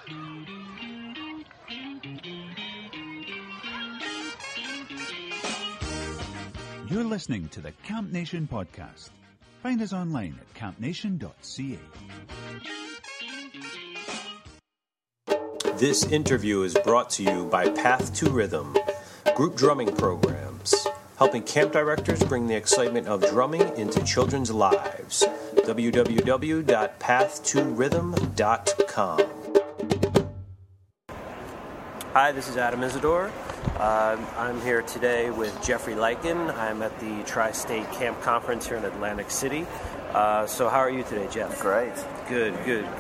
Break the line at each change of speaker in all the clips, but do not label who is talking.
You're listening to the Camp Nation podcast. Find us online at campnation.ca.
This interview is brought to you by Path to Rhythm, group drumming programs, helping camp directors bring the excitement of drumming into children's lives. www.pathtorhythm.com. Hi, this is Adam Isidore. I'm here today with Jeffrey Lykin. I'm at the Tri-State Camp Conference here in Atlantic City. So how are you today, Jeff?
Great.
Good.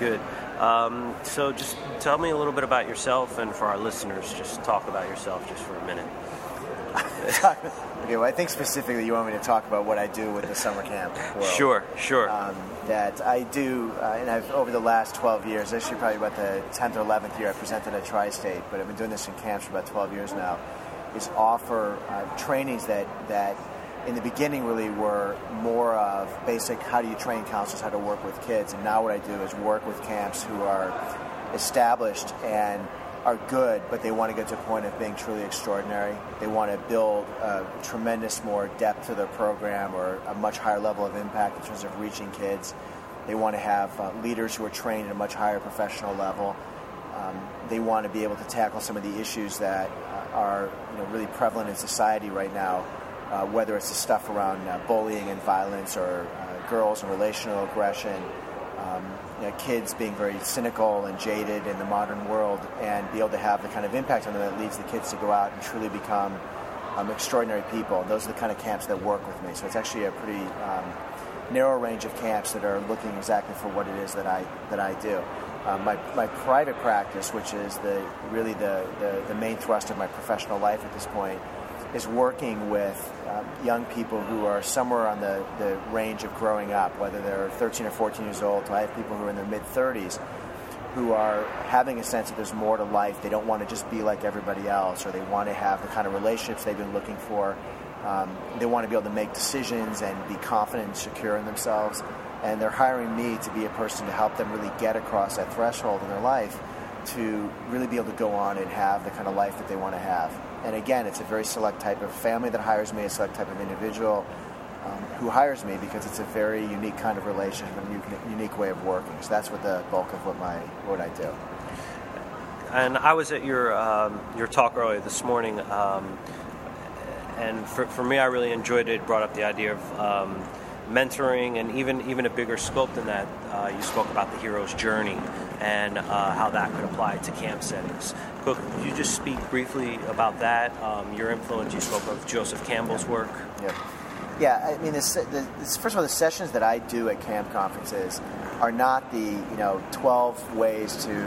So just tell me a little bit about yourself, and for our listeners, just talk about yourself just for a minute.
Okay, well, I think specifically you want me to talk about what I do with the summer camp world.
Sure.
That I do, and I've over the last 12 years, actually probably about the 10th or 11th year I presented at Tri-State, but I've been doing this in camps for about 12 years now, is offer trainings that in the beginning really were more of basic how do you train counselors how to work with kids, and now what I do is work with camps who are established and are good, but they want to get to a point of being truly extraordinary. They want to build a tremendous more depth to their program or a much higher level of impact in terms of reaching kids. They want to have leaders who are trained at a much higher professional level. They want to be able to tackle some of the issues that are really prevalent in society right now, whether it's the stuff around bullying and violence or girls and relational aggression, kids being very cynical and jaded in the modern world, and be able to have the kind of impact on them that leads the kids to go out and truly become extraordinary people. And those are the kind of camps that work with me. So it's actually a pretty narrow range of camps that are looking exactly for what it is that I do. My private practice, which is the main thrust of my professional life at this point, is working with young people who are somewhere on the range of growing up, whether they're 13 or 14 years old. So I have people who are in their mid-30s who are having a sense that there's more to life. They don't want to just be like everybody else, or they want to have the kind of relationships they've been looking for. They want to be able to make decisions and be confident and secure in themselves. And they're hiring me to be a person to help them really get across that threshold in their life to really be able to go on and have the kind of life that they want to have. And again, it's a very select type of family that hires me, a select type of individual who hires me, because it's a very unique kind of relationship and unique way of working. So that's what the bulk of what I do.
And I was at your talk earlier this morning, and for me, I really enjoyed it. It brought up the idea of mentoring, and even a bigger scope than that. You spoke about the hero's journey and how that could apply to camp settings. Could you just speak briefly about that? Your influence. You spoke of Joseph Campbell's work.
Yeah. I mean, first of all, the sessions that I do at camp conferences are not the 12 ways to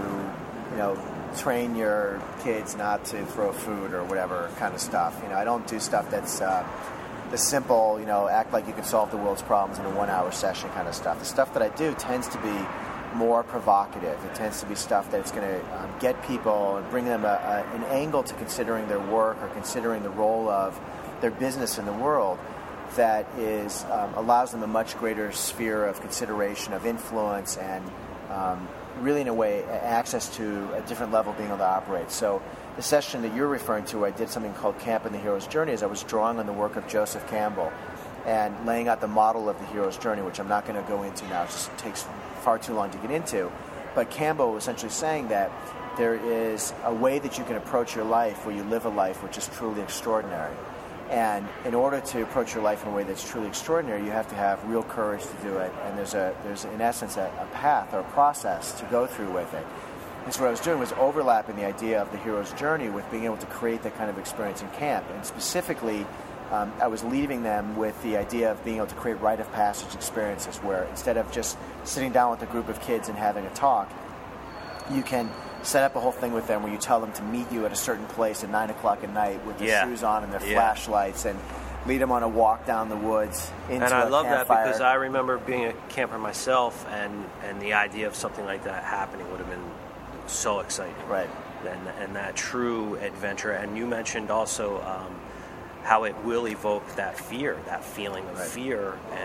train your kids not to throw food or whatever kind of stuff. I don't do stuff that's the simple, act like you can solve the world's problems in a 1-hour session kind of stuff. The stuff that I do tends to be more provocative. It tends to be stuff that's going to get people and bring them an angle to considering their work or considering the role of their business in the world that is allows them a much greater sphere of consideration, of influence, and really, in a way, access to a different level of being able to operate. So the session that you're referring to, I did something called Camp in the Hero's Journey, as I was drawing on the work of Joseph Campbell and laying out the model of the hero's journey, which I'm not going to go into now. It just takes far too long to get into. But Campbell was essentially saying that there is a way that you can approach your life where you live a life which is truly extraordinary. And in order to approach your life in a way that's truly extraordinary, you have to have real courage to do it. And there's in essence, a path or a process to go through with it. And so what I was doing was overlapping the idea of the hero's journey with being able to create that kind of experience in camp. And specifically, I was leaving them with the idea of being able to create rite of passage experiences where instead of just sitting down with a group of kids and having a talk, you can set up a whole thing with them where you tell them to meet you at a certain place at 9 o'clock at night with their shoes on and their flashlights, and lead them on a walk down the woods into a campfire. And I love that
because I remember being a camper myself, and the idea of something like that happening would have been so exciting.
Right.
And that true adventure. And you mentioned also how it will evoke that fear, that feeling of fear, and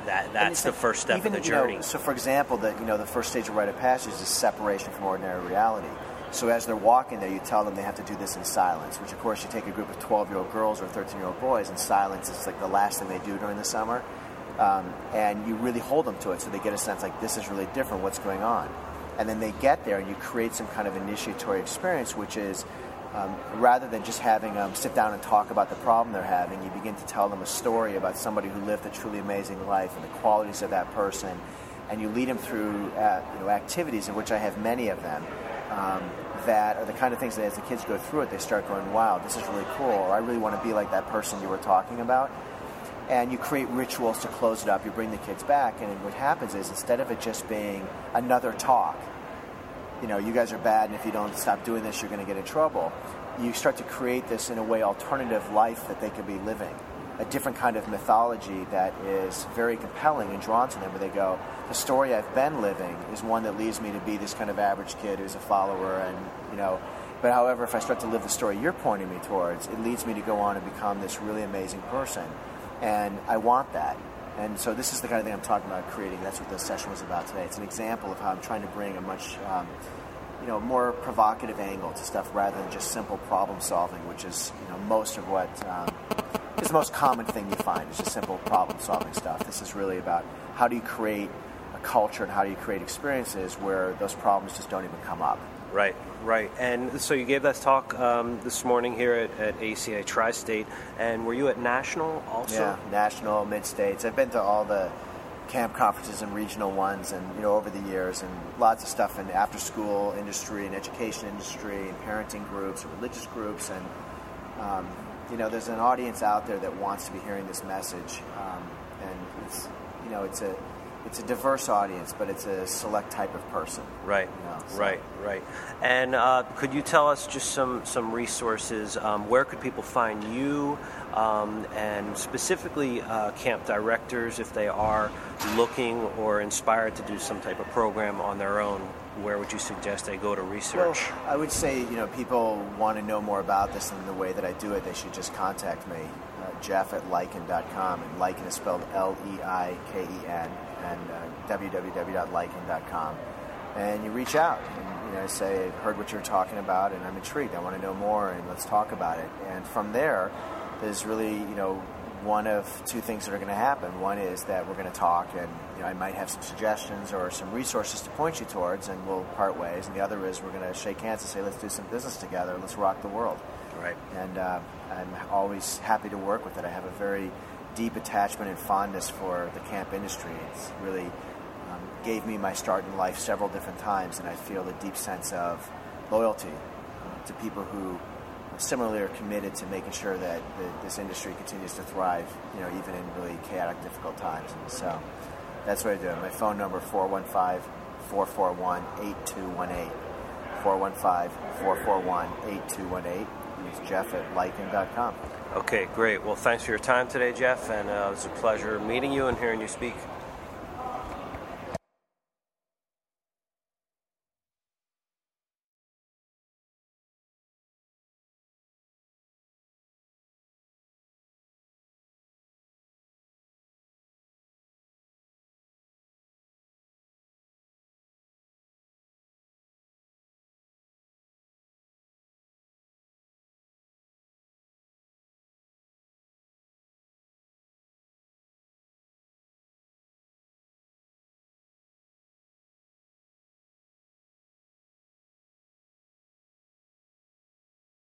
that's the first step of the journey.
So, for example, the first stage of rite of passage is separation from ordinary reality. So as they're walking there, you tell them they have to do this in silence, which, of course, you take a group of 12-year-old girls or 13-year-old boys, and silence is like the last thing they do during the summer. And you really hold them to it so they get a sense like, this is really different, what's going on? And then they get there and you create some kind of initiatory experience, which is rather than just having them sit down and talk about the problem they're having, you begin to tell them a story about somebody who lived a truly amazing life and the qualities of that person. And you lead them through activities, in which I have many of them, that are the kind of things that as the kids go through it, they start going, wow, this is really cool, or I really want to be like that person you were talking about. And you create rituals to close it up. You bring the kids back, and what happens is, instead of it just being another talk, you guys are bad, and if you don't stop doing this, you're going to get in trouble, you start to create this, in a way, alternative life that they could be living. A different kind of mythology that is very compelling and drawn to them, where they go, the story I've been living is one that leads me to be this kind of average kid who's a follower, and but however, if I start to live the story you're pointing me towards, it leads me to go on and become this really amazing person, and I want that. And so this is the kind of thing I'm talking about creating. That's what this session was about today. It's an example of how I'm trying to bring a much more provocative angle to stuff, rather than just simple problem solving, which is most of what is the most common thing you find, is just simple problem solving stuff. This is really about how do you create a culture and how do you create experiences where those problems just don't even come up.
Right. And so you gave that talk this morning here at ACA Tri-State, and were you at National also?
Yeah, National, Mid-States. I've been to all the camp conferences and regional ones, and over the years, and lots of stuff in after-school industry and education industry and parenting groups and religious groups, and there's an audience out there that wants to be hearing this message, and it's a diverse audience, but it's a select type of person.
Right. Right. And could you tell us just some resources? Where could people find you, and specifically camp directors, if they are looking or inspired to do some type of program on their own? Where would you suggest they go to research?
Well, I would say, people want to know more about this, and the way that I do it, they should just contact me, Jeff@Leiken.com, and Leiken is spelled Leiken, and www.Leiken.com. And you reach out and say, I've heard what you're talking about, and I'm intrigued. I want to know more, and let's talk about it. And from there, there's really, one of two things that are going to happen. One is that we're going to talk, and I might have some suggestions or some resources to point you towards, and we'll part ways. And the other is we're going to shake hands and say, let's do some business together. Let's rock the world.
Right.
And I'm always happy to work with it. I have a very deep attachment and fondness for the camp industry. It's really gave me my start in life several different times, and I feel a deep sense of loyalty to people who similarly are committed to making sure that this industry continues to thrive, even in really chaotic, difficult times. And so that's what I do. My phone number, 415-441-8218. 415-441-8218. It's Jeff@Leiken.com.
Okay, great. Well, thanks for your time today, Jeff, and it was a pleasure meeting you and hearing you speak.